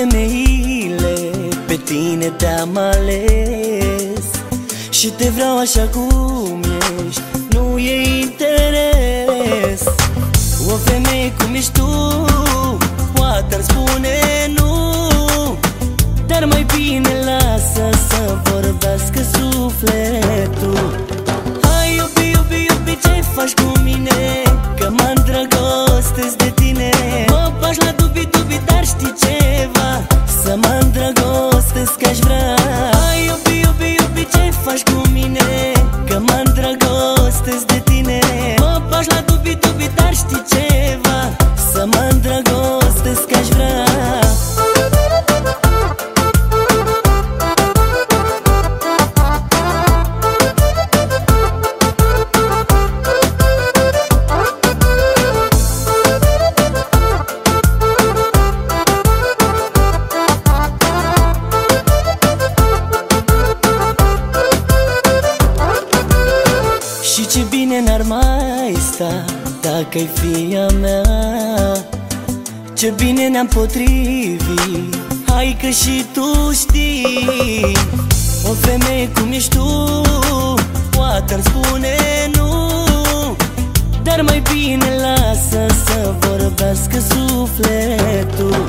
femeile, pe tine te-am ales și te vreau așa cum ești, nu e interes. O femeie cum ești tu poate-ar spune nu, dar mai bine lasă să vorbească sufletul. Hai iubi, iubi, iubi, ce faci cu mine? Că mă îndrăgostesc de tine. Mă bagi la dubi, dubi, dar știi ceva? Să mă îndrăgostesc aș vrea. Hai iubi, iubi, iubi, ce faci cu mine? Că mă îndrăgostesc de tine. Mă bagi la dubi, dubi, dar știi ceva? Să mă îndrăgostesc aș vrea. Și ce bine n-ar mai sta dacă-i fi a mea. Ce bine ne-am potrivit, hai că și tu știi. O femeie cum ești tu poate-ar spune nu, dar mai bine lasă să vorbească sufletul.